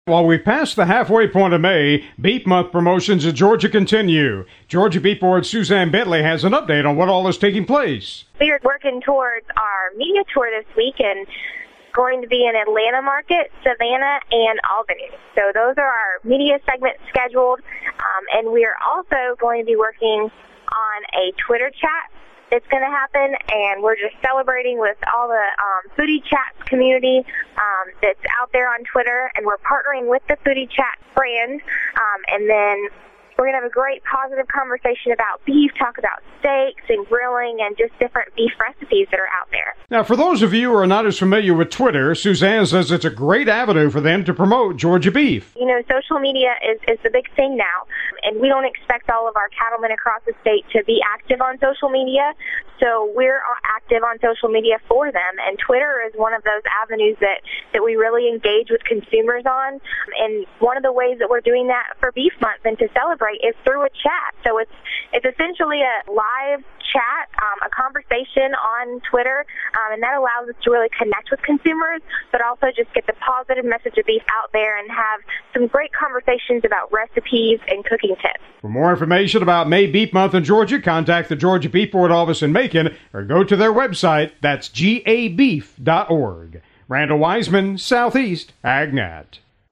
While we pass the halfway point of May, Beef Month promotions in Georgia continue. Georgia Beef Board Suzanne Bentley has an update on what all is taking place. We are working towards our media tour this week and going to be in Atlanta Market, Savannah, and Albany. So those are our media segments scheduled. And we are also going to be working on a Twitter chat that's going to happen, and we're just celebrating with all the Foodie Chats community that's out there on Twitter, and we're partnering with the Foodie Chat brand, and then we're going to have a great positive conversation about beef, talk about steaks and grilling and just different beef recipes that are out there. Now, for those of you who are not as familiar with Twitter, Suzanne says it's a great avenue for them to promote Georgia beef. You know, social media is the big thing now, and we don't expect all of our cattlemen across the state to be active on social media, so we're active on social media for them, and Twitter is one of those avenues that we really engage with consumers on, and one of the ways that we're doing that for Beef Month and to celebrate is through a chat. So it's essentially a live chat, a conversation on Twitter, and that allows us to really connect with consumers, but also just get the positive message of beef out there and have some great conversations about recipes and cooking tips. For more information about May Beef Month in Georgia, contact the Georgia Beef Board office in Macon or go to their website. That's gabeef.org. Randall Wiseman, Southeast AgNet.